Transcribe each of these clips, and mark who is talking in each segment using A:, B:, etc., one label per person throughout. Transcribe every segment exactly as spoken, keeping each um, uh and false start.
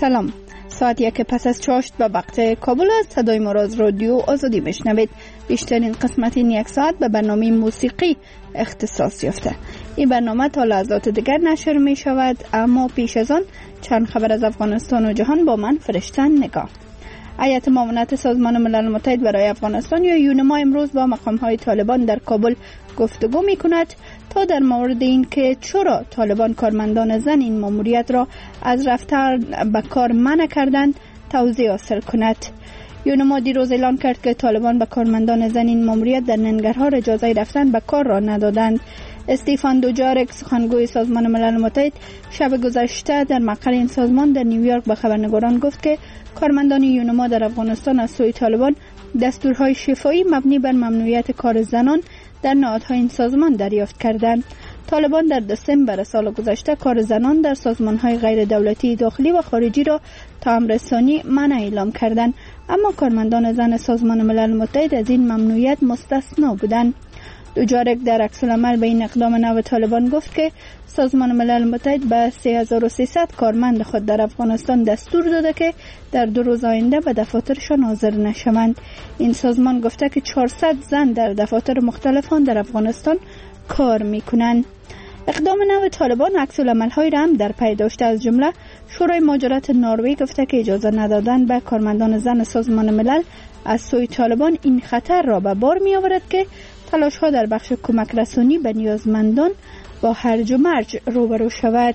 A: سلام. ساعت یک پس از چاشت به وقت کابل است. صدای ما را از رادیو آزادی میشنوید. بیشترین قسمت این یک ساعت به برنامه موسیقی اختصاص یافته. این برنامه تا لحظات دیگر نشر می شود، اما پیش از آن چند خبر از افغانستان و جهان با من فرشتن نگاه. هیئت معاونت سازمان ملل متحد برای افغانستان یا یونما امروز با مقام‌های طالبان در کابل گفتگو می‌کند تا در مورد این که چرا طالبان کارمندان زن این ماموریت را از رفتن به کار منع کردند توضیح حاصل کند. یونما دیروز اعلان کرد که طالبان به کارمندان زن این ماموریت در ننگرهار اجازه رفتن به کار را ندادند. استیفان دوجارک سخنگوی سازمان ملل متحد شب گذشته در مقر این سازمان در نیویورک به خبرنگاران گفت که کارمندان یونما در افغانستان از سوی طالبان دستورهای شفاهی مبنی بر ممنوعیت کار زنان در نهادهای این سازمان دریافت کردند. طالبان در دسامبر سال گذشته کار زنان در سازمانهای غیر دولتی داخلی و خارجی را تا امر ثانی منع اعلام کردند، اما کارمندان زن سازمان ملل متحد از این ممنوعیت مستثنا بودند. دوجارک در عکس العمل به این اقدام نو طالبان گفت که سازمان ملل متحد به سه هزار و سیصد کارمند خود در افغانستان دستور داده که در دو روز آینده به دفاترشان حاضر نشوند. این سازمان گفته که چهارصد زن در دفاتر مختلفان در افغانستان کار میکنند. اقدام نو طالبان عکس العمل‌های را هم در پی داشته. از جمله شورای مهاجرت نروژ گفته که اجازه ندادن به کارمندان زن سازمان ملل از سوی طالبان این خطر را به بار می آورد که تلاش ها در بخش کمک رسانی به نیازمندان با هرج و مرج روبرو شود.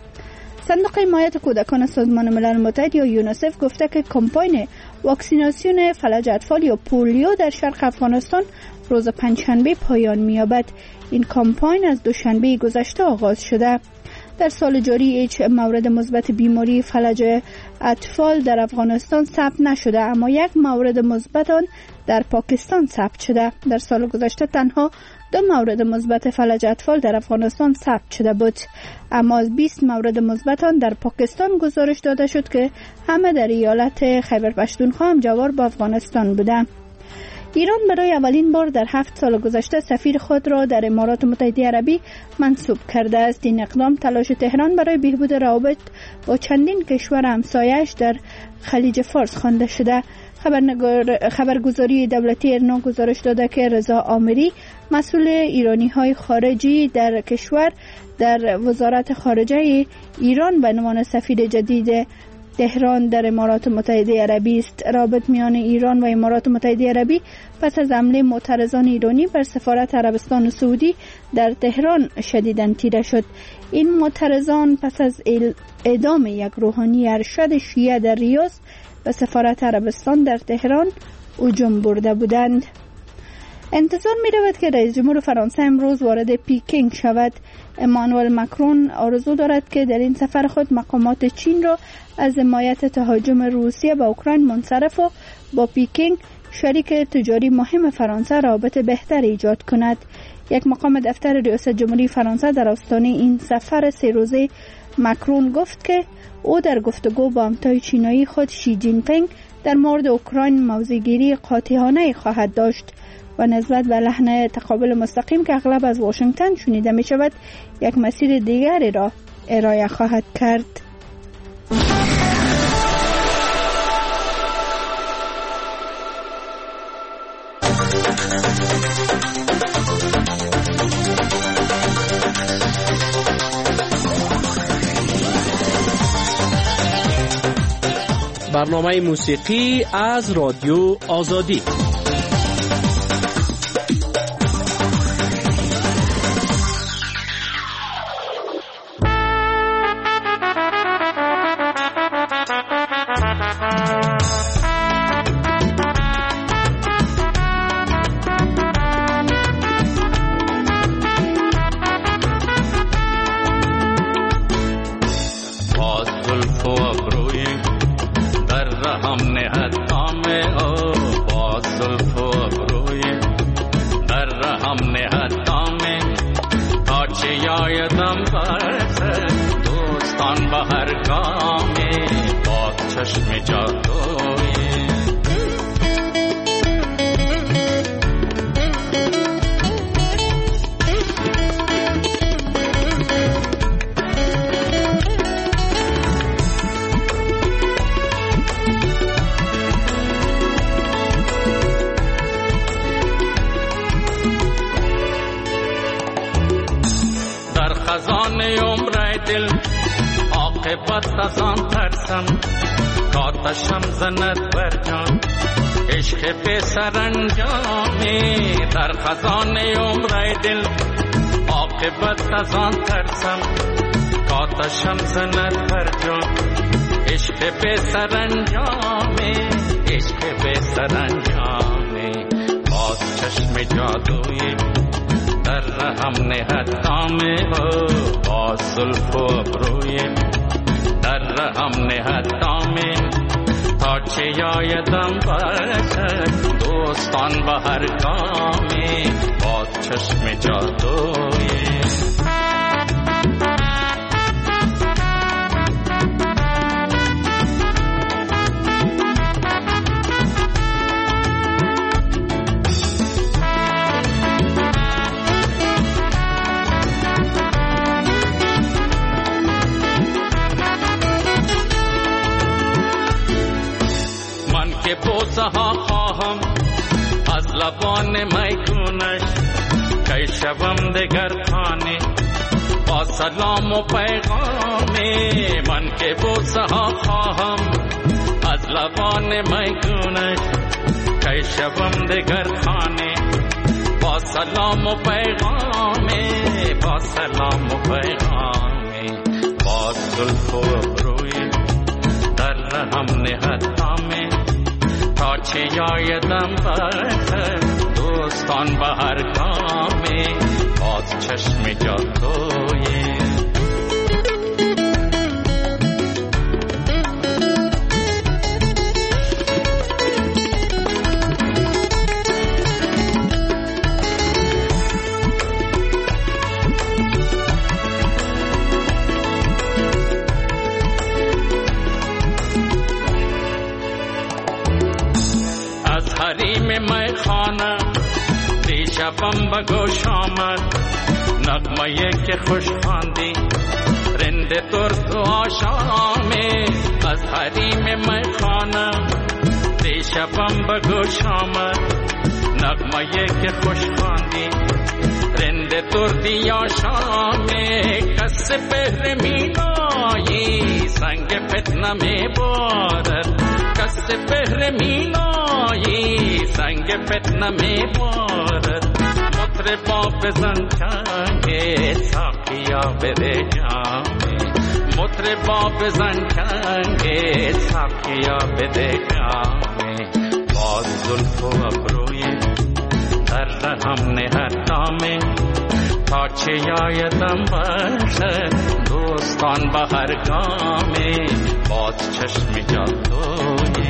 A: صندوق حمایت کودکان سازمان ملل متحد یا یونیسف گفته که کمپاین واکسیناسیون فلج اطفال یا پولیو در شرق افغانستان روز پنجشنبه پایان می‌یابد. این کمپاین از دوشنبه گذشته آغاز شده. در سال جاری هیچ مورد مثبت بیماری فلج اطفال در افغانستان ثبت نشده، اما یک مورد مثبت آن در پاکستان ثبت شده. در سال گذشته تنها دو مورد مثبت فلج اطفال در افغانستان ثبت شده بود، اما از بیست مورد مثبت آن در پاکستان گزارش داده شد که همه در ایالت خیبر پختونخوا همجوار با افغانستان بوده. ایران برای اولین بار در هفت سال گذشته سفیر خود را در امارات متحده عربی منصوب کرده است. این اقدام تلاش تهران برای بهبود روابط با چندین کشور همسایه‌اش در خلیج فارس خوانده شده. خبرگزاری دولتی ایرنا گزارش داده که رضا عامری مسئول ایرانی های خارجی در کشور در وزارت خارجه ایران به عنوان سفیر جدید تهران در امارات متحده عربی است. رابط میان ایران و امارات متحده عربی پس از حمله معترضان ایرانی بر سفارت عربستان سعودی در تهران شدیداً تیره شد. این معترضان پس از اعدام یک روحانی ارشد شیعه در ریاض به سفارت عربستان در تهران هجوم برده بودند. انتظار می رود که رئیس جمهور فرانسه امروز وارد پیکینگ شود. امانوئل مکرون آرزو دارد که در این سفر خود مقامات چین را از حمایت تهاجم روسیه به اوکراین منصرف و با پیکینگ شریک تجاری مهم فرانسه رابطه بهتر ایجاد کند. یک مقام دفتر ریاست جمهوری فرانسه در آستانه این سفر سه روزه مکرون گفت که او در گفتگو با همتای چینایی خود شی جین پینگ در مورد اوکراین موضع‌گیری قاطعانه خواهد داشت و نسبت به لحن تقابل مستقیم که اغلب از واشنگتن شنیده می شود یک مسیر دیگری را ارائه خواهد کرد.
B: برنامه موسیقی از رادیو آزادی.
C: دل عاقبت از آن ترسم کاتشم زند بر جان عشق به سرانجامی در خزان عمر دل عاقبت از آن ترسم کاتشم زند بر جان عشق به سرانجامی عشق به سرانجامی باز چشم جادویی در رحم نهد دامه باز زلف و ابروی در رحم نهد دامه تا چه یایدم برسد دوستان به هر گامی باز چشم جادویی که بوسه ها خواهم از لبان میگونش که شوم دگر خانه با سلام و پیغامی من که بوسه ها خواهم از لبان میگونش که شوم دگر خانه با سلام و پیغامی با سلام و پیغامی با زلف و ابروی در رحم نهدامه تا چه یایدم برسد دوستان به هر گامی باز چشم جادویی حریم میخانه دیشبم به گوش آمد نغمه که خوش خواندی رند ترک و آشامی از حریم میخانه دیشبم به گوش آمد نغمه که خوش خواندی رند ترک آشامی کس بهر مینایی سنگ فتنه می بارد کس بهر مینایی سنگ فتنه می بارد مطربا بزن چنگ ساقیا بده جامی مطربا بزن چنگ ساقیا بده جامی باز زلف و ابروی در رحم نهدامه تا چه یایدم برسد دوستان به هر گامی باز چشم جادویی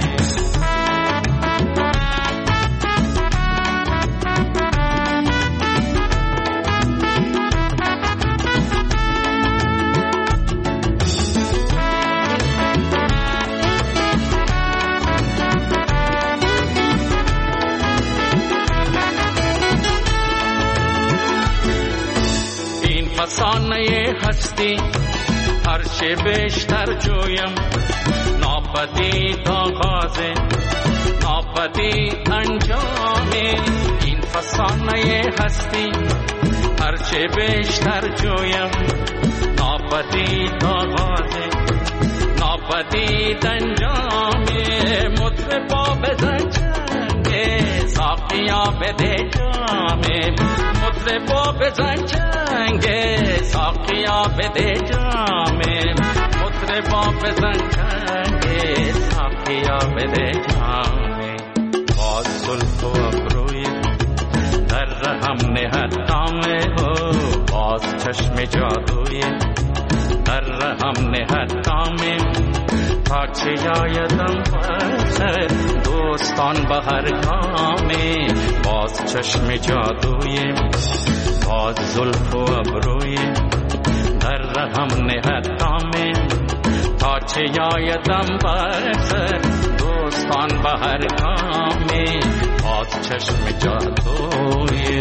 C: فسانه هستی هر چه بیشتر جویم ناپدید آغاز ناپدید انجام این فسانه هستی هر چه بیشتر جویم ناپدید آغاز ناپدید انجام مطربا بزن چنگ ساقیا بده جام مطربا بزن چنگ ساقیا بده جام مطربا بزن چنگ ساقیا بده جام باز زلف و ابروی در رحم نهدامه باز چشم جادوی در رحم نهدامه تا چه یایدم برسد دوستان به هر گامی باز چشم جادوی باز زلف و ابروی در رحم نهدامه تا چه یایدم برسد دوستان به هر گامی باز چشم جادوی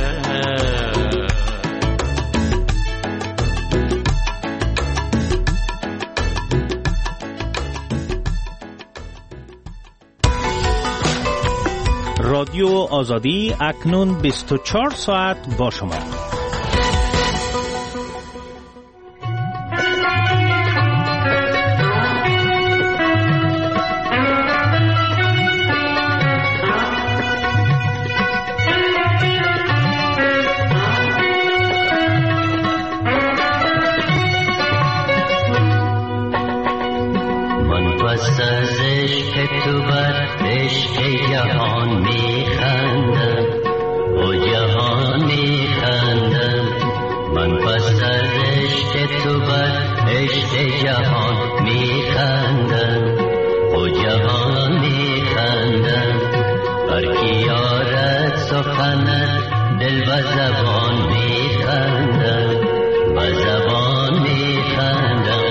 B: رادیو آزادی اکنون بیست و چهار ساعت با شما.
D: تو بر عشق جهان میخندم و جهان میخندم هر کی یارد سخنت دل و زبان میخندم و زبان میخندم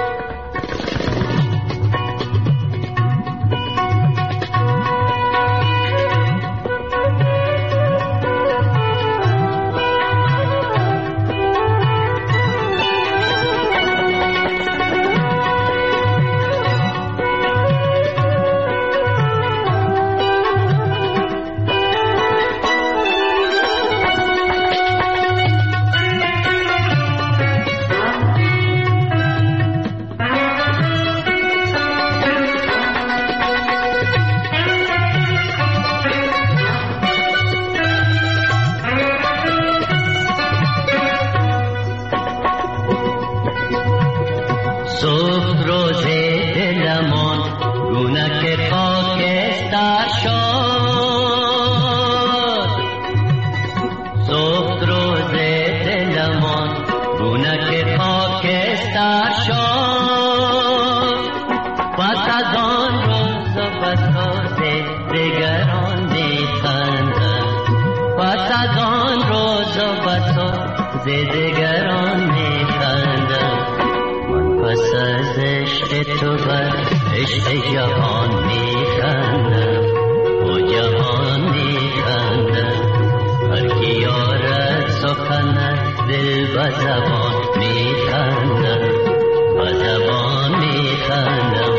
D: زدگران میخندم من پس از عشق تو بر عشق جهان میخندم و جهان میخندم هر کی یارد سخنت دل و زبان میخندم و زبان میخندم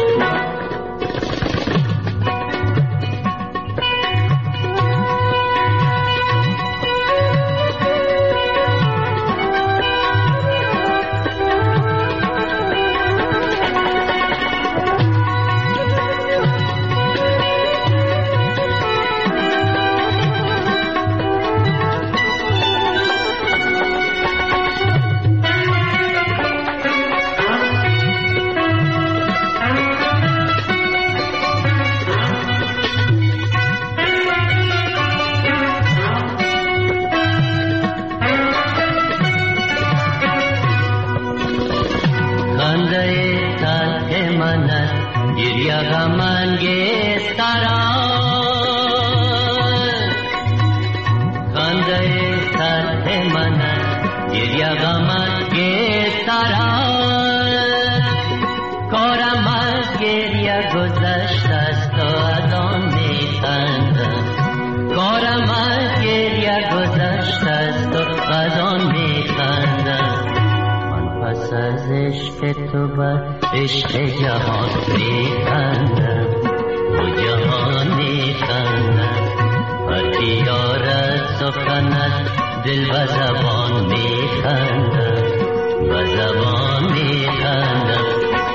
D: تو بر عشق جهان میخندم و جهان میخندم هر کی یارد سخنت دل و زبان میخندم و زبان میخندم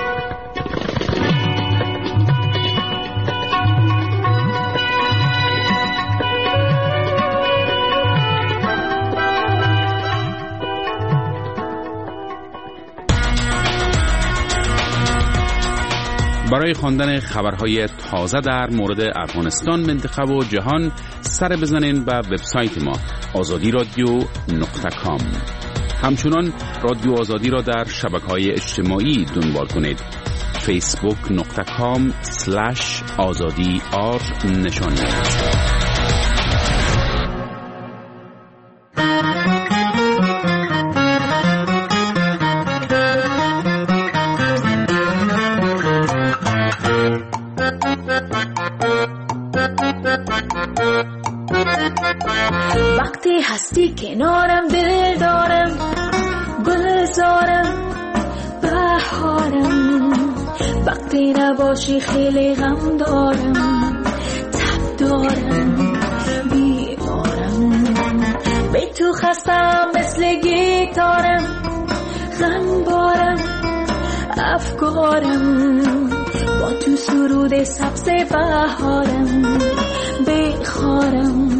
E: برای خواندن خبرهای تازه در مورد افغانستان، منطقه و جهان سر بزنین به وبسایت ما آزادی رادیو نقطه کام. همچنان رادیو آزادی را در شبکه‌های اجتماعی دنبال کنید. فیسبوک نقطه کام سلش آزادی آر نشان دهید.
F: وقتی هستی کنارم دل دارم گلزارم بهارم وقتی نباشی خیلی غم دارم تب دارم بیمارم بی تو خستم مثل گیتارم غم بارم افکارم با تو سرود سبز بهارم بخارم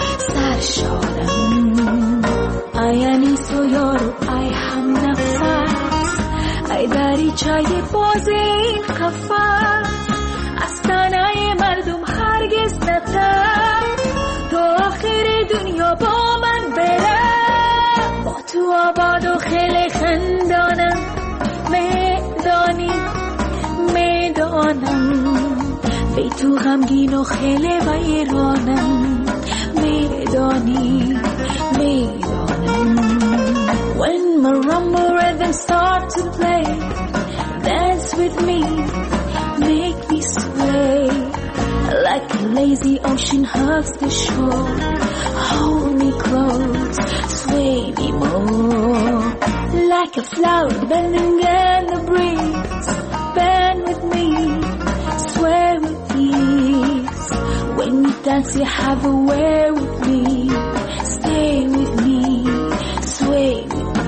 F: سرشارم ای انیس و یارو ای هم نفس ای دریچه باز این قفس از تنه مردم هرگز نتر تو آخر دنیا با من بره با تو آباد و خیلی خندانه تو غمگین و خیلی و ایرانم میدانی میدانم. When marimba rhythm start to play, dance with me, make me sway like a lazy ocean hugs the shore. Hold me close, sway me more like a flower bending in the breeze. Bend with me, sway with ease. When we dance you have a way with me. Stay with me, sway with me.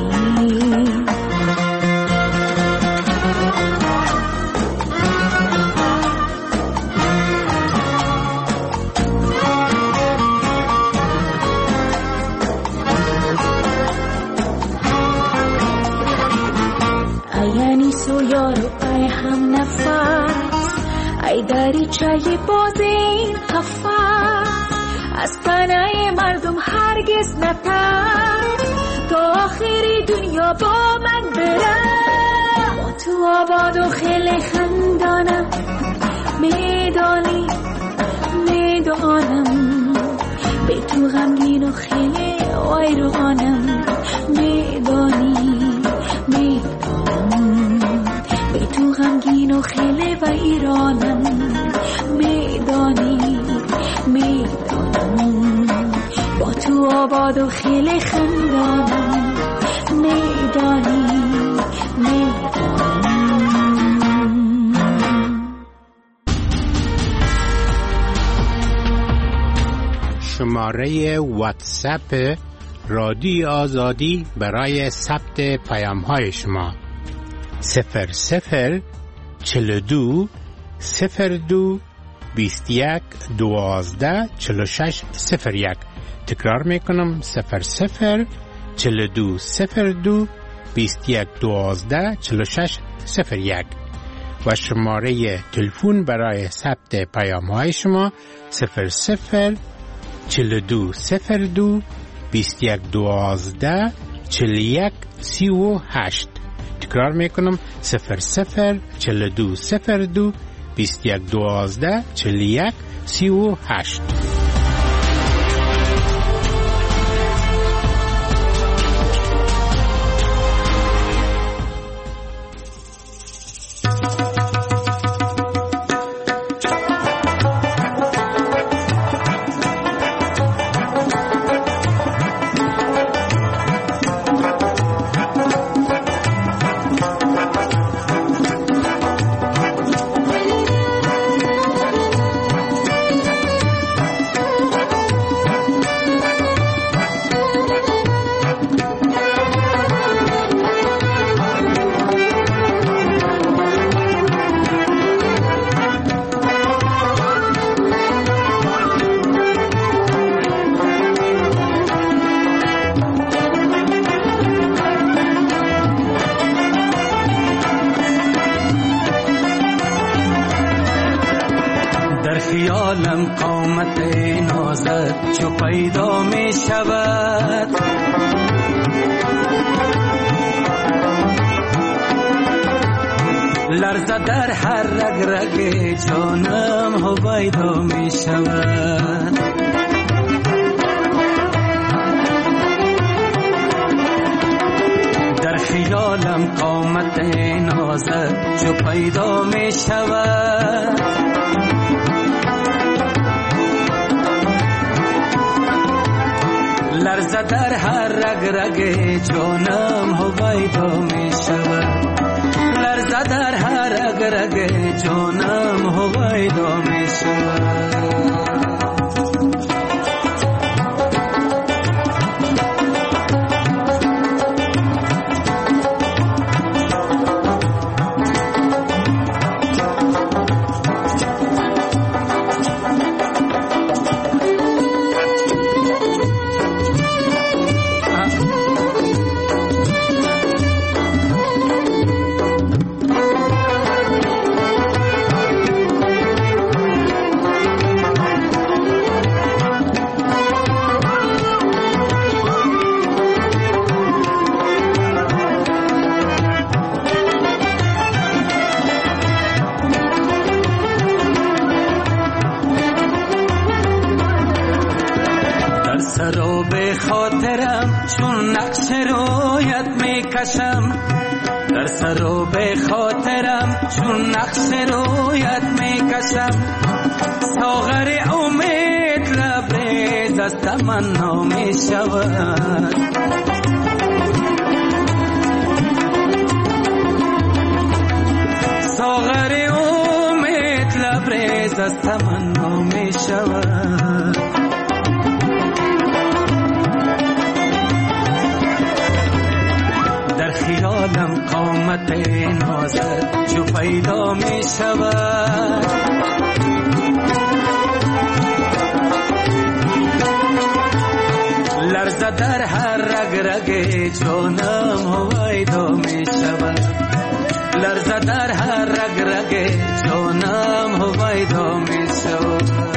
F: یعنی سویارو ای هم نفس، ای دریچه باز این قفس، از پناه مردم هرگز نترس، تا آخری دنیا با من برم. با تو آباد و خیلی خندانم، میدانی میدانم، به تو غمگین و خیلی ویرانم، میدانی میدانم، به تو غمگین و خیلی و ایرانم، میدانی میدانم، با تو آباد و خیلی خندانم، میدانی میدانم.
G: شماره واتساپ رادیو آزادی برای ثبت پیام های شما صفر صفر چل دو صفر دو بیست یک دوازده چل شش صفر یک. تکرار میکنم صفر صفر چل دو صفر دو بیست یک دوازده چل شش صفر یک. و شماره تلفن برای ثبت پیام های شما صفر صفر چل دو صفر دو بیست یک دوازده چل یک سی و هشت. تکرار میکنم صفر صفر چل دو صفر دو بیست یک دوازده چل یک سی و هشت.
C: خیالم قامت نازت چو پیدا می شود، لرزه در هر رگ رگ جانم هویدا می شود. در خیالم قامت نازت چو پیدا می شود، لرزه در هر رگ رگ جانم هویدا می شود، لرزه در هر رگ رگ جانم هویدا می شود. چون نقش رویت میکشم در سر و به خاطرم، چون نقش رویت میکشم ساغر امید لبریز از تمنا میشود. ساغر امید لبریز از تمنا میشود. در خیالم قامت نازت جو پیدا می شود. لرزه در هر رگ رگ جانم هویدا می شود. لرزه در هر رگ رگ جانم هویدا می شود.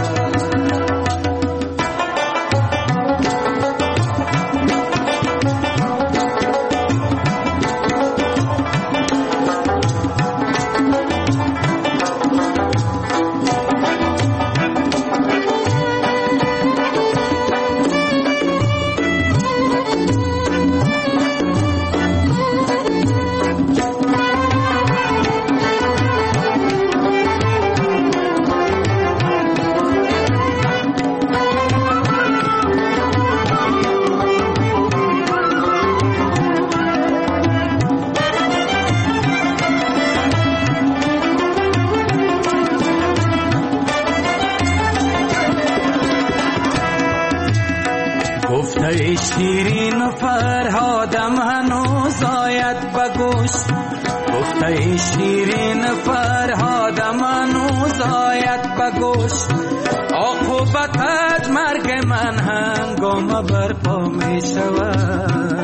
C: گفته شیرین فرهادم هنوز آید بگوش، گفته شیرین فرهادم هنوز آید بگوش. عاقبت از مرگ من هنگام برپا می شود.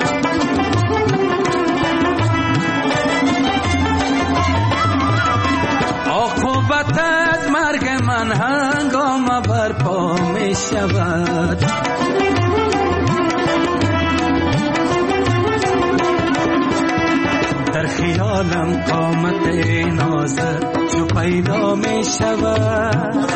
C: عاقبت از مرگ من هنگام برپا می شود. در خیالم قامت نازت جو پیدا می شود.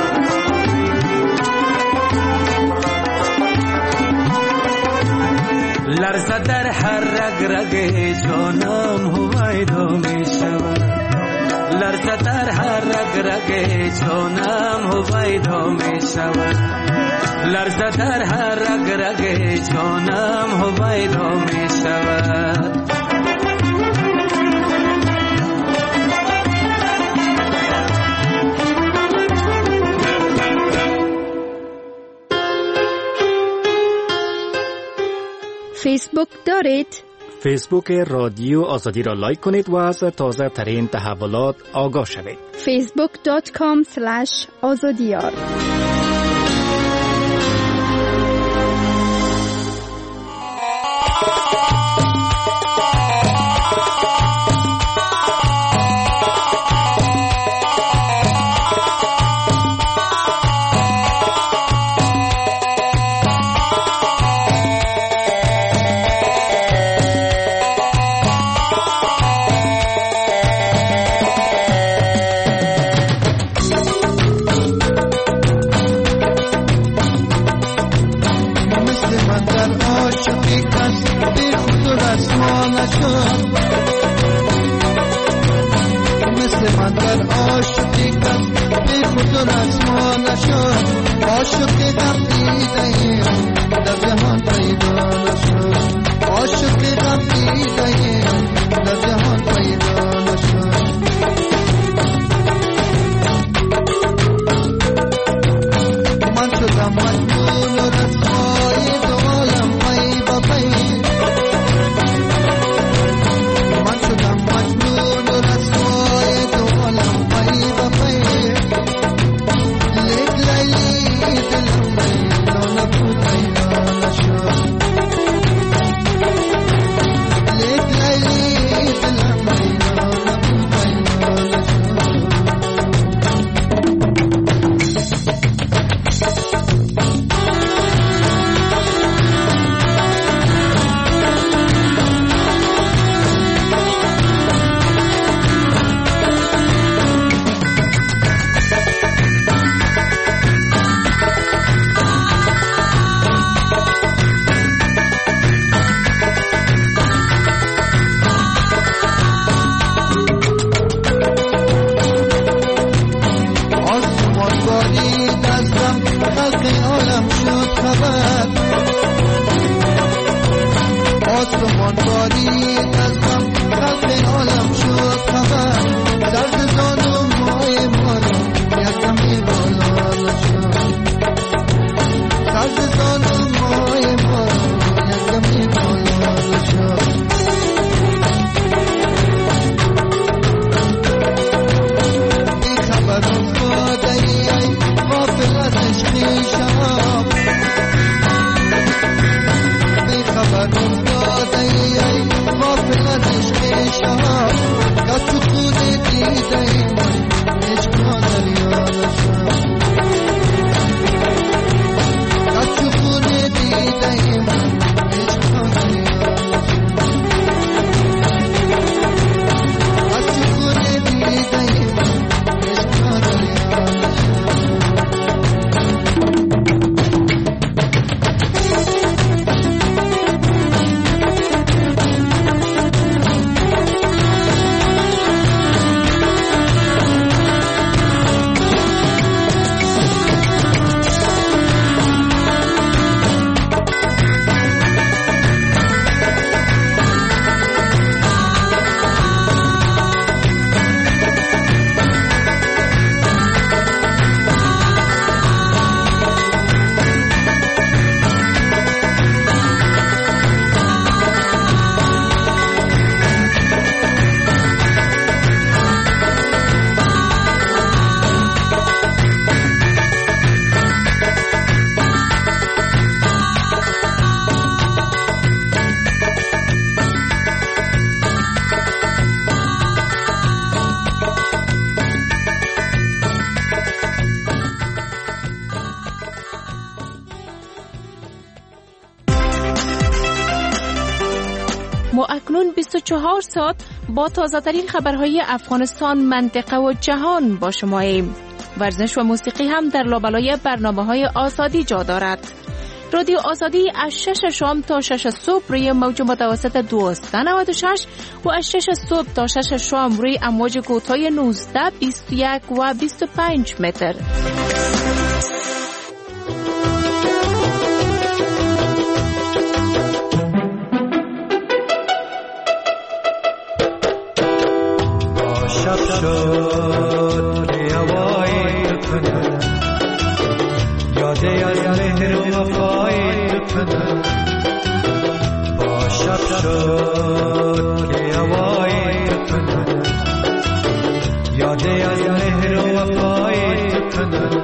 C: لرزه در هر رگ رگ جانم هویدا می شود. لرزه در هر رگ رگ جانم هویدا می شود. لرزه در هر رگ رگ جانم هویدا می شود.
A: فیسبوک دارید؟
B: فیسبوک رادیو آزادی را لایک کنید و از تازه ترین تحولات آگاه شوید.
A: فیسبوک دات کام سلش آزادیار.
H: Thank you. آسمان باریک ازم خلق عالم شد خبر درد زانو مای مالا یکم بالا شد درد زانو مای مالا یکم بالا شد این خبر افتاده ای غافل از عشقی شما این خبر افتاده ای غافل از عشقی شما یا تو خود دیده ای من عشق دریا شد یا تو خود دیده ای من عشق دریا یا تو خود دیده ای من عشق دریا
I: ما اکنون بیست و چهار ساعت با تازه‌ترین خبرهای افغانستان، منطقه و جهان با شماییم. ورزش و موسیقی هم در لابلای برنامه‌های آزادی جا دارد. رادیو آزادی از شش شام تا شش صبح روی موج متوسط دویست و نود و شش و از شش صبح تا شش شام روی امواج کوتاه نوزده، بیست و یک و بیست و پنج متر.
C: شد که هوای کنه یاده از مهر و وفای کنه با شب شد که هوای کنه یاده از مهر و وفای کنه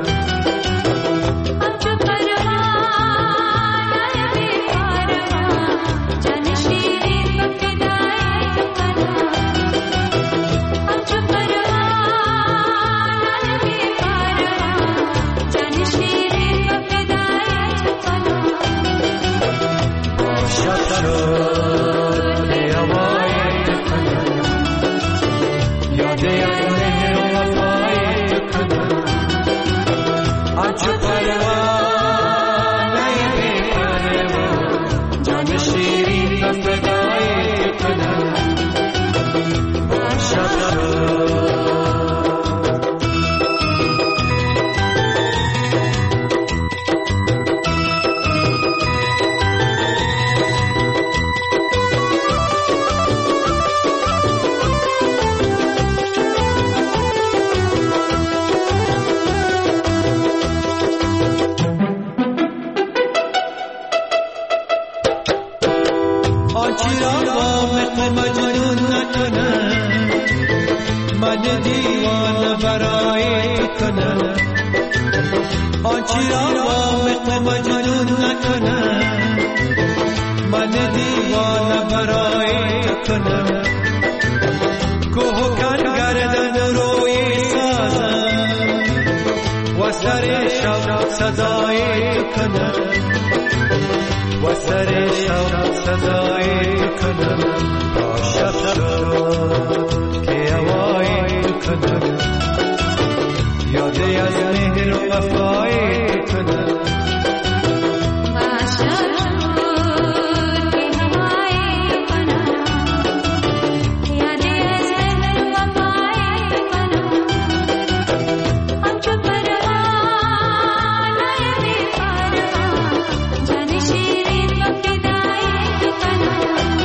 F: Jani shirin,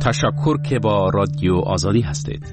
E: تشکر که با رادیو آزادی هستید.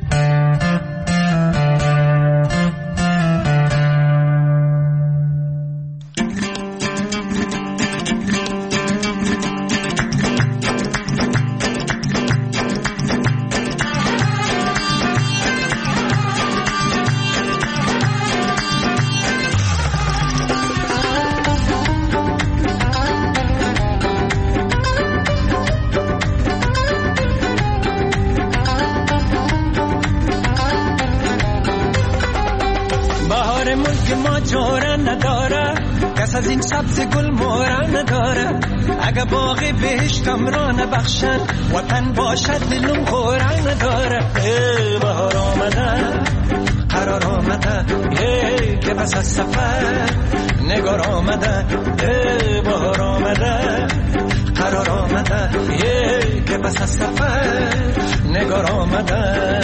C: از این سبز گل مورا نداره اگه باغی بهشتم را نبخشد وطن باشد دلم خورا نداره. بهار آمده قرار آمده که بس از سفر نگار آمده. بهار آمده قرار آمده که بس از سفر نگار آمده.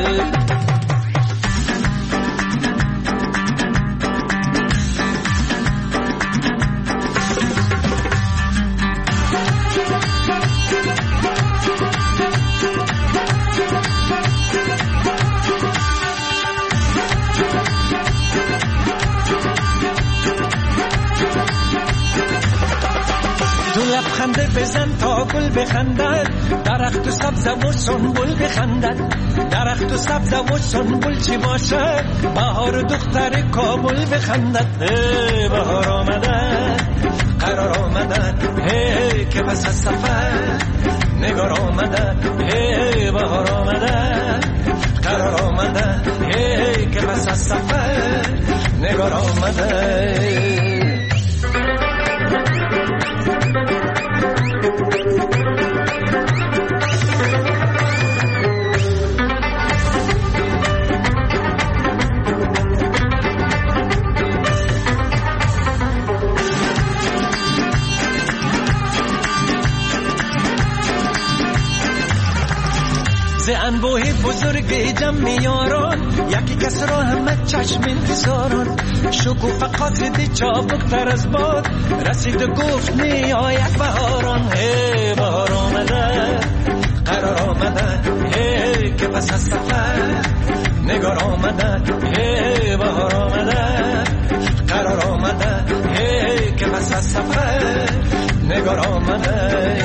C: لبخنده بزن تا گل بخندد درخت و سبز و سنبل بخندد. درخت و سبز و سنبل چی باشه بهار و دختر کابل بخندد. بهار آمده قرار آمده که بس از سفر نگار آمده. بهار آمده قرار آمده که بس از سفر نگار آمده. انبوه بزرگ جمع یاران یکی کس را همه چشم انتظاران. شکوفه قاصد چابکتر از باد رسید و گفت می آید بهاران. بهار آمده قرار آمده که پس از سفر نگار آمده. بهار آمده قرار آمده که پس از سفر نگار آمده.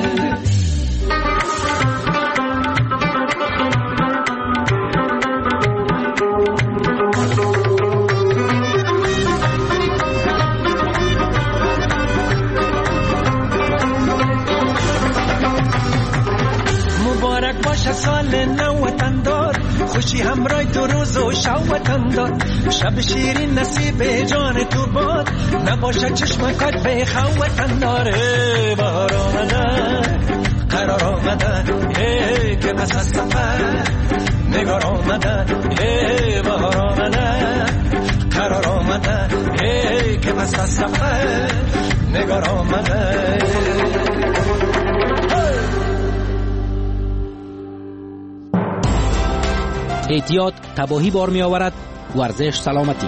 C: سال نو وطن دار خوشی همراه تو روز و شب وطن دار. شب شیرین نصیب جان تو باد نباشه چشمکات به خو وطن دار. بهار آمده قرار آمده که پس از سفر نگار آمده. بهار آمده قرار آمده که پس از سفر نگار آمده.
J: احتیاط تباهی بار می آورد. ورزش سلامتی.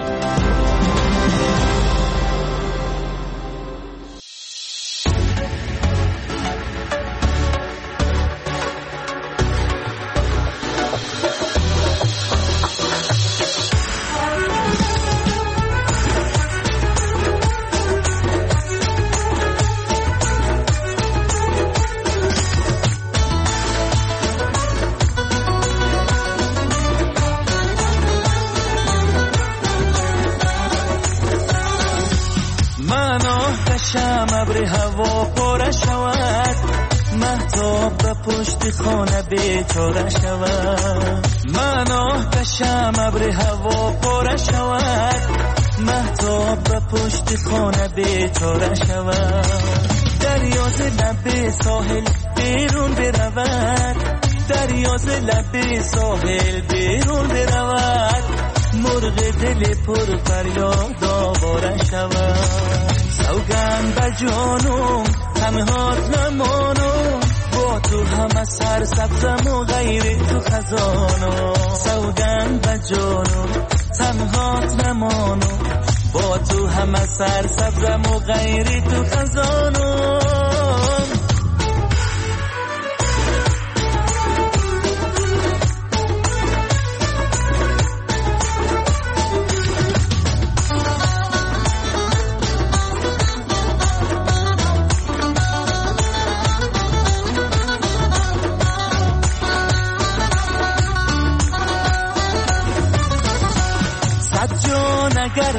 C: ابر هوا پر شود مهتاب به پشت خانه بیچاره شود. من آتشم ابر هوا پر شود مهتاب به پشت خانه بیچاره شود. دریا ز لب ساحل بیرون برود دریا ز لب ساحل بیرون برود. مرغ دل پر فریاد آواره شود. سوگند به جانم همه هات نمانم با تو همه سر سبزم و غیر تو خزانم. سوگند به جانم همه هات نمانم با تو همه سر سبزم و غیر تو خزانم.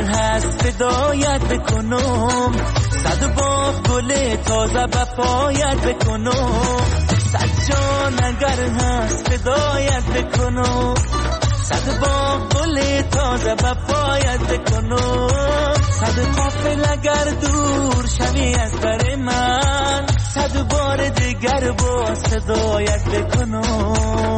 C: هست فدایت بکنم، صد باغ گل تازه به پایت بکنم، صد جان اگر هست فدایت بکنم، صد باغ گل تازه به پایت بکنم، صد قافل اگر دور شوی از بر من، صد بار دیگر با صدایت بکنم.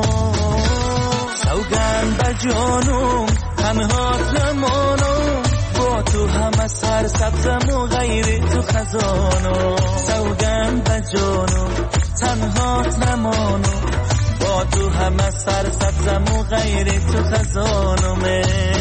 C: سوگند بر جانم تنهات نمانم، با تو همه سر سبزم و غیر تو خزانم. سوگند بر جانم تنهات نمانم، با تو همه سر سبزم و غیر تو خزانم.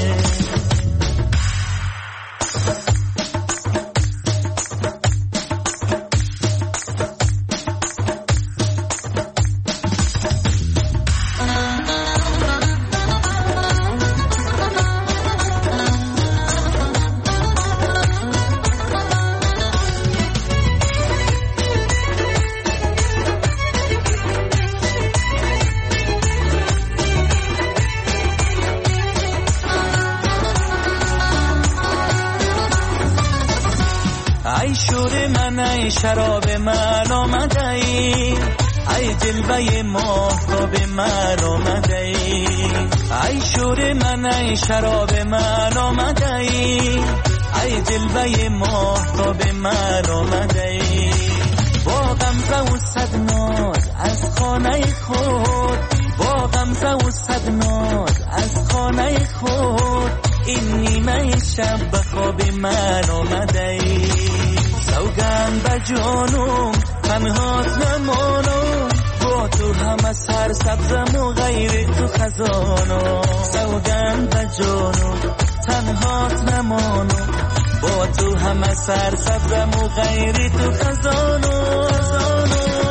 C: ای شور من ای شراب من آمده ای، ای جلوه ماهتاب من آمده ای، ای شور من ای شراب من آمده ای، ای جلوه ماهتاب من آمده ای. با غمزه و صد ناز از خانه خود، با غمزه و صد ناز از خانه خود، این نیمه شب به خواب من آمده ای. سوگند بر جانم تنهات نمانم، با تو همه سر سبزم و غیر تو خزانم. سوگند بر جانم تنهات نمانم، با تو همه سر سبزم و غیر تو خزانم.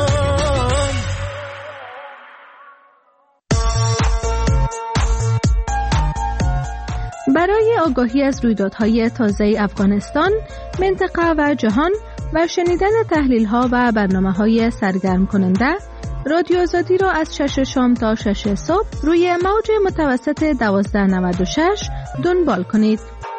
A: برای آگاهی از رویدادهای تازه افغانستان، منطقه و جهان و شنیدن تحلیل‌ها و برنامه‌های سرگرم کننده، رادیو آزادی را از شش شام تا شش صبح روی موج متوسط دوازده نود و شش دنبال کنید.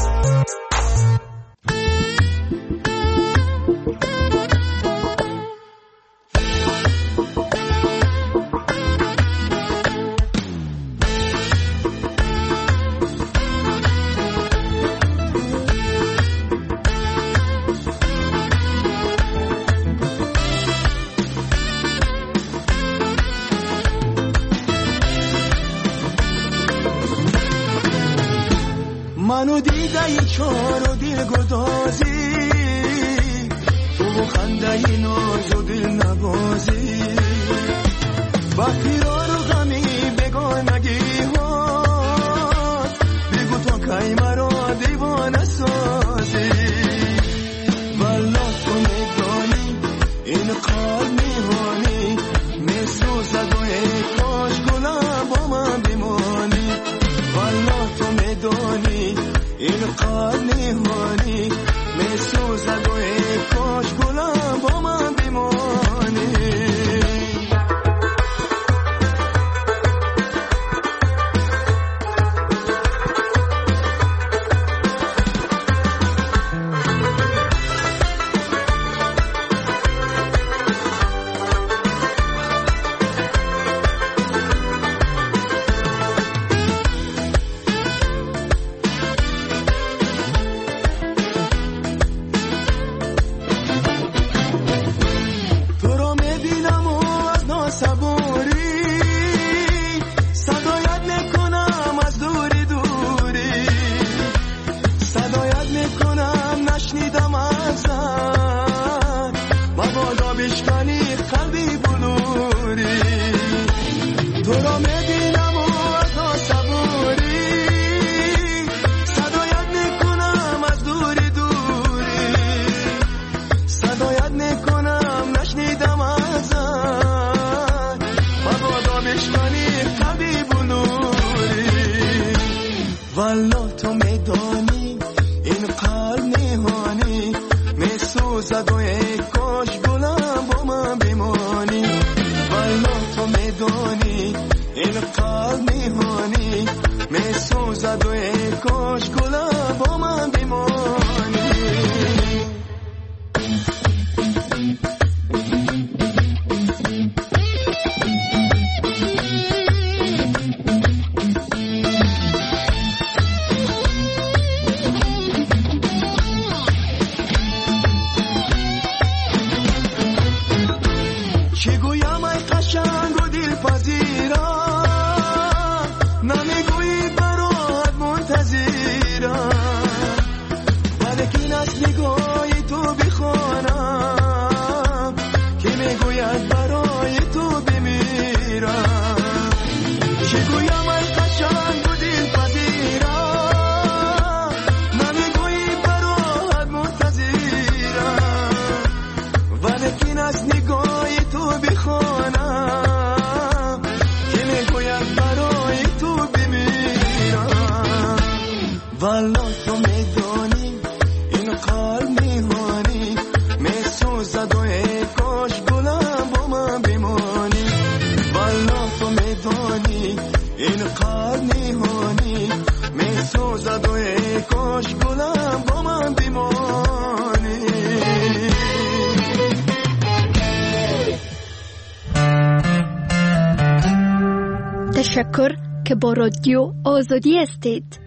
K: منو دیده ای چار و دل گدازی، تو خنده ای ناز و دل نبازی، با پیرار و غمی بگانگی ها، بگو تو که مرا دیوانه سازی. والا تو میدانی این قلب میهانی، میسوزد و ای کاش گلم با من بمانی. والا تو میدانی این قلب میهانی، میسوزد و ای کاش گلم با من بمانی. والا تو میدانی این قلب نهانی، میسوزد و ای کاش گلم با من بمانی. والا تو میدانی این قلب نهانی، میسوزد و ای کاش گلم با من بمانی.
A: تشکر که با رادیو آزادی هستید.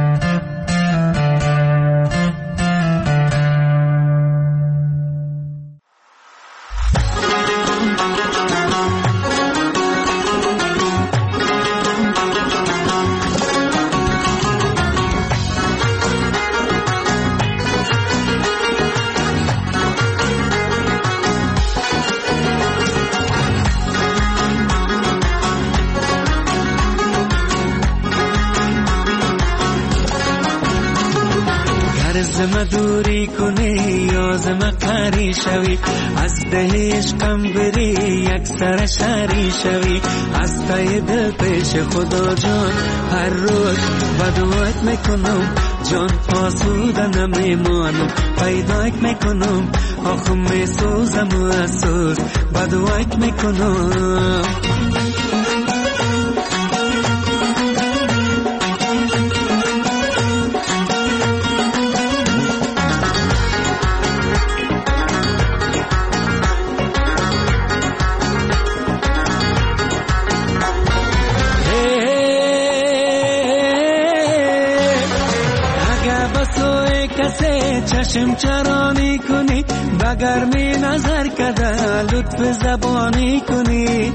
C: زم دوری کنی یا زم قری شوی از ده عشقم بری یک سر شری شوی از تای دل پیش خدا جان هر روز بدوات میکنم جان آسوده نمیمانم پیدایت میکنم آخم میسوزم و اسوز بدوات میکنم چشم چرانی کنی بگر می نظر کده لطف زبانی کنی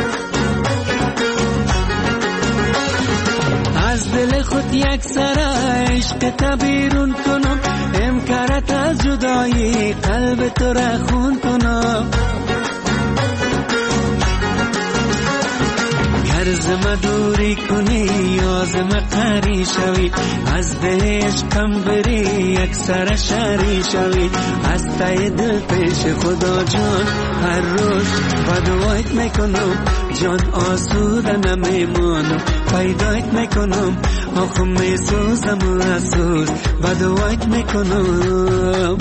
C: از دل خود یک سر عشق تبیرون کنم امکارت از جدایی قلب تو را خون کنم زم دوری کنی یا زم قری شوی از ده عشقم بری یک سر شری شوی از تای دل پیش خدا جان هر روز بدوایت میکنم جان آسوده نمیمانم پیدایت میکنم آخم میسوزم و اسوز بدوایت میکنم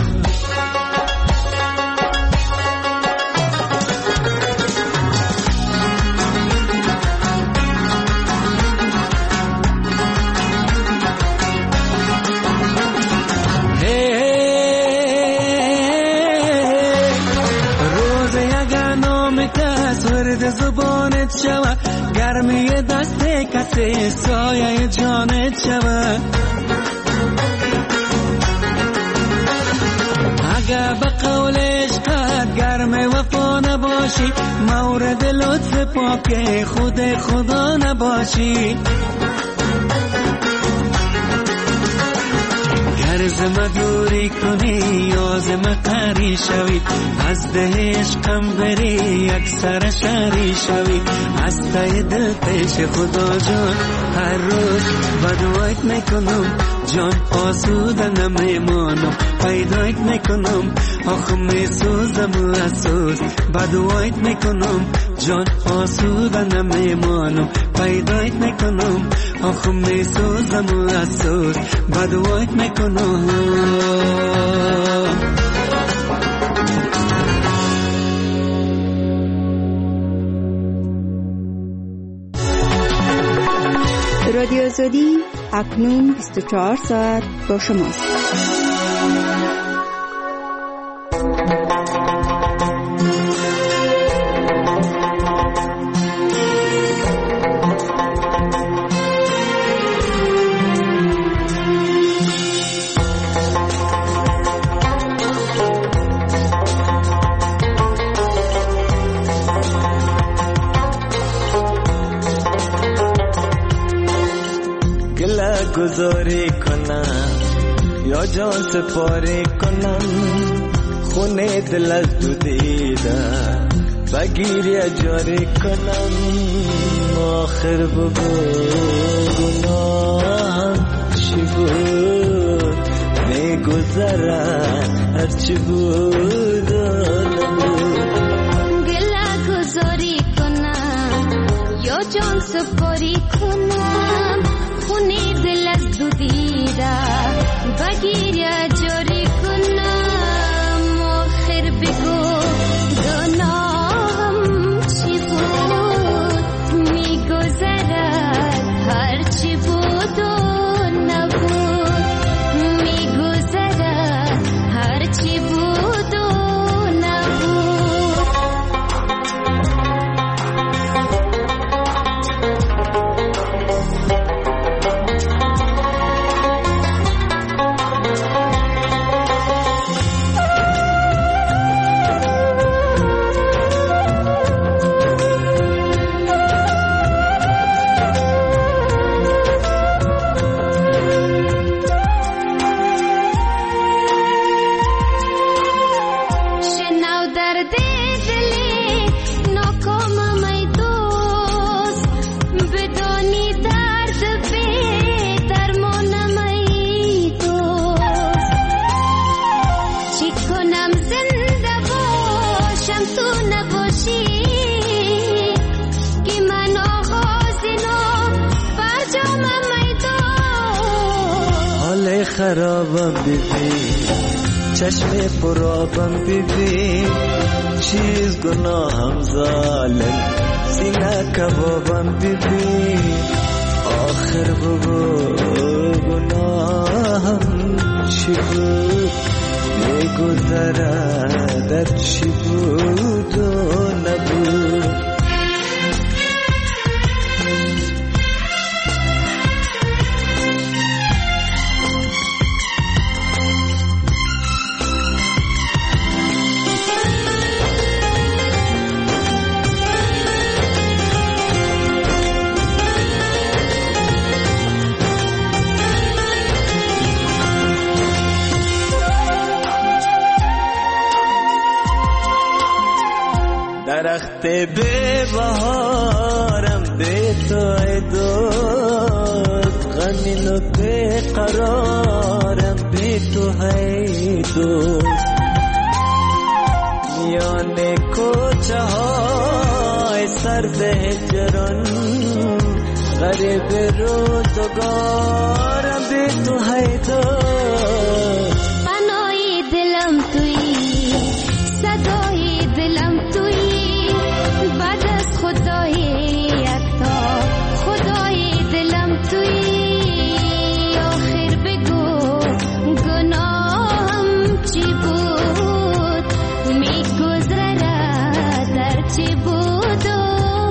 C: زبانت شوه گرمی دست کسی سایه جانت شوه اگه به قول عشقت گرم وفا نباشی مورد لطف پاک خود خدا نباشی زم دوری کنی یا زم قری شوی از ده عشقم بری یک سر شری شوی از تای دل پیش خدا جان هر روز بدوایت میکنم جان آسوده نمیمانم پیدایت میکنم آخم میسوزم و اسوز بدوایت میکنم جان آسوده نمیمانم پیدایت میکنم آخم میسوزم و اسوز بدوایت میکنم
A: رادیو آزادی اکنون بیست و چهار ساعت با شماست.
H: گذاری کنم یا جان سپاری کنم خونه دل از دو دیدم بگیری جاری کنم آخر بگو گناهم چی بود میگذرم هرچی بود
L: گله گذاری کنم یا جان سپاری کنم خونه دل از دو دیدم بگیر یا جاری کنم آخر بگو گناهم چی بود میگذرد هر چی بود و نبود میگذرد هر چی بود
C: خرابم ببین، چشم پرابم ببین، چیز گناهم ظالم سینه کبابم ببین. آخر بگو گناهم چی بود، میگذره در چی بود و نبود. درخت به بهارم به تو ای دوست، غمین و به قرارم به تو ای دوست. میان کوچه های سرد هجران، غریب روزگارم به تو ای دوست.
L: پناهی دلم تویی، صدای دلم تویی، بعد از خدای یکتا خدای دلم تویی. آخر بگو گناهم چی بود، میگذره در چی بود و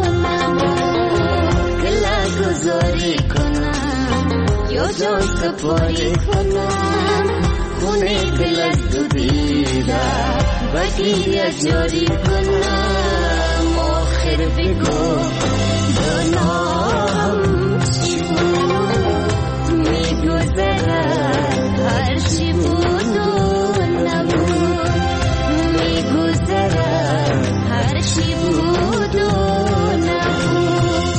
L: نبود. کلا گذاری کنم یا جان سپاری کنم، خونه دل از دو دیده بگیر جاری کنم. آخر بگو گناهم چی بود، میگذره هر چی بود و نبود، میگذره هر چی بود و نبود.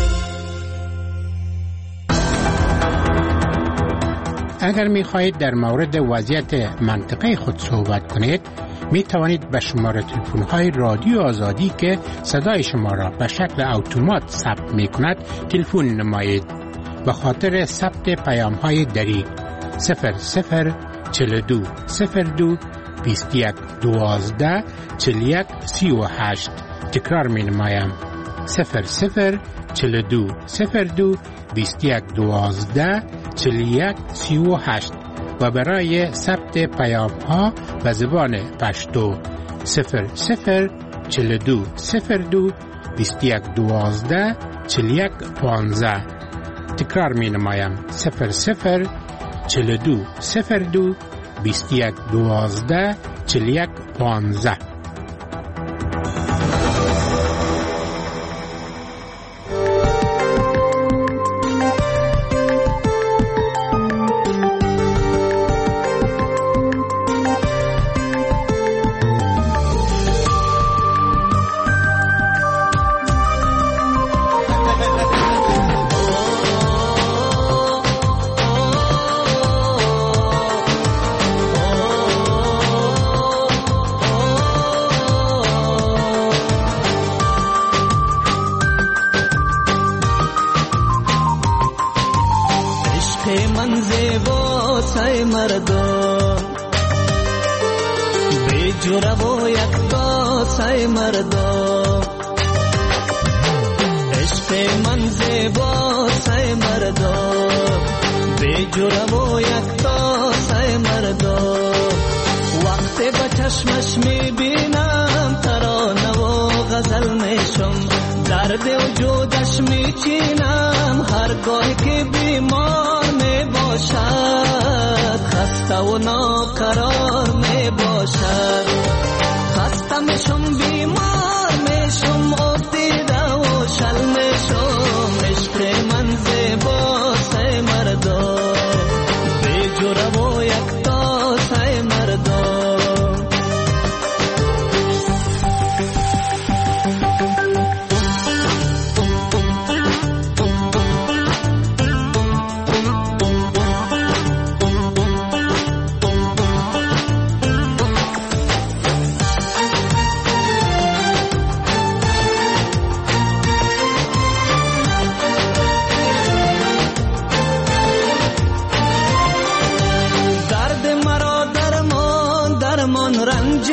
G: اگر می خواهید در مورد وضعیت منطقه خود صحبت کنید، می توانید به شماره تلفن های رادیو آزادی که صدای شما را به شکل اتومات ثبت می کند تلفن نمایید. به خاطر ثبت پیام های دریغ صفر صفر چهل و دو صفر دو بیست و یک دوازده چهل و یک سی و هشت. تکرار می نمایم صفر صفر چهل و دو صفر دو بیست و یک دوازده چهل و یک سی و هشت. و برای ثبت پیام ها به زبان پشتو صفر صفر چهل و دو صفر دو بیست و یک دوازده چهل و یک پانزده. تکرار می نمایم صفر صفر چهل و دو صفر دو بیست و یک دوازده چهل و یک پانزده.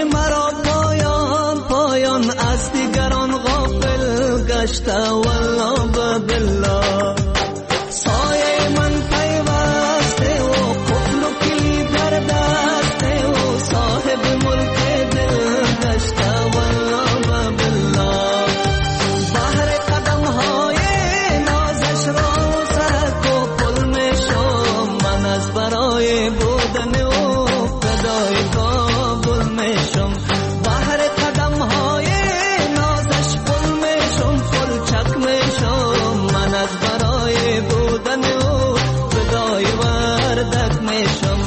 C: مرا پایان پایان از دیگران غافل گشته والله بالله سایه من پیوسته و قفل و کلید در دسته و صاحب ملک دل گشته والله بالله بحر قدم های نازش را سرک و پل می شم من از برای بودن او فدای کابل می شم بحر قدم های نازش پل می شم پل چک می شم من از برای بودن او فدای وردک می شم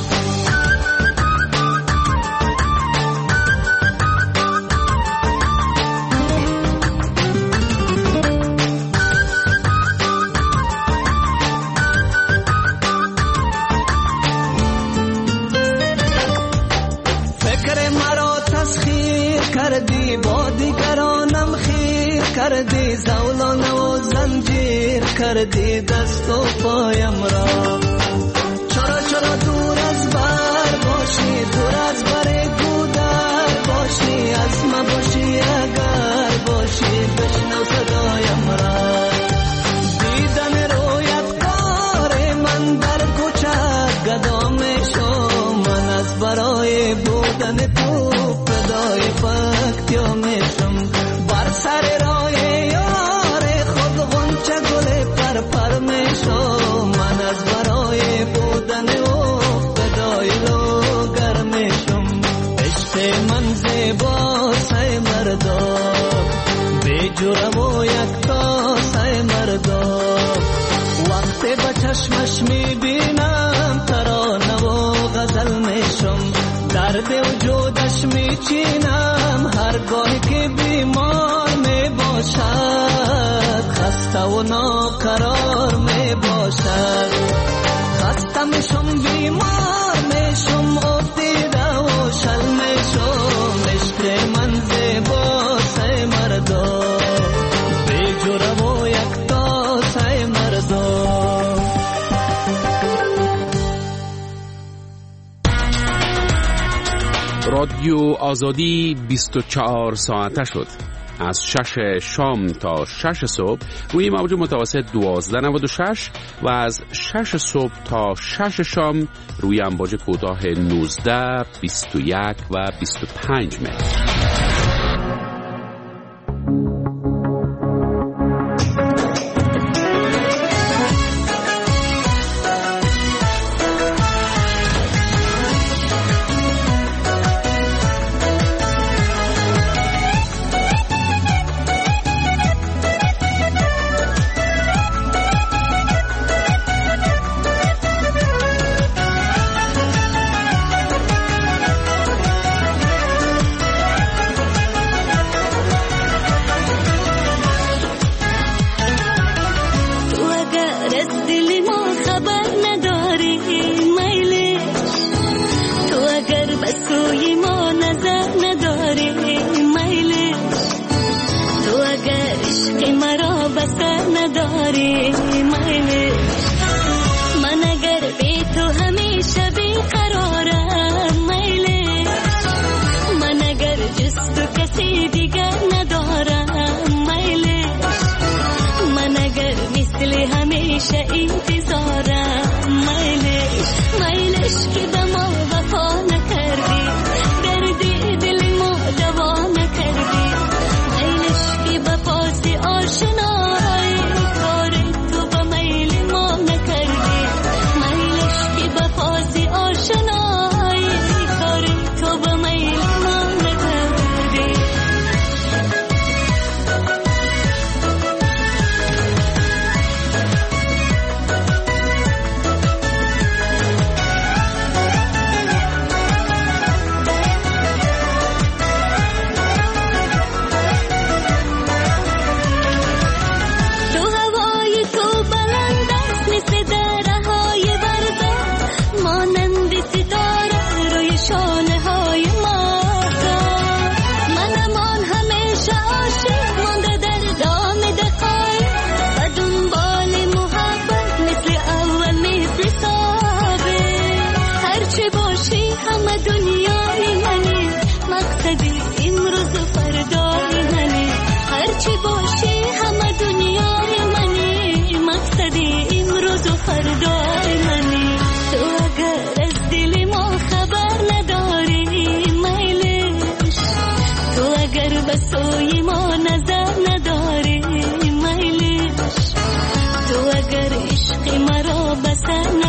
C: فکر مرا تسخیر کردی با دیگرانم خیر کردی زولان و زنجیر کردی دست و پایم را چرا چرا دور از بر باشی دور از بر گودر باشی از ما باشی اگر باشی بشنو صدایم را دیدن رویت کار من در کوچه گدا می شم من از برای بودن تو فدای پکتیا می شم بر سر راه یار خود غنچه گل پر پر می شم من از برای بودن او فدای لوگر می شم عشق من زیبا سای مردا بی جرم و یکتا سای مردا وقتی با چشمش می بینم ترانه و غزل می شم درد وجودش می چینم هرگاهی که بیمار می باشد خسته و ناقرار می باشد خسته می شم بیمار می شم افتیده و شل می شم عشق من زیبا سای مردا بی جرم و یکتا سای مردا
E: رادیو آزادی بیست و چهار ساعته شد از شش شام تا شش صبح روی موج متوسط دوازده نود و شش و از شش صبح تا شش شام روی امواج کوتاه نوزده، بیست و یک و بیست و پنج متر.
L: مقصدی امروز و فردای منی، هرچی باشه همه دنیای منی، مقصدی امروز و فردای منی. تو اگر از دل ما خبر نداری میلش، تو اگر به سوی ما نظر نداری میلش، تو اگر عشق مرا بسر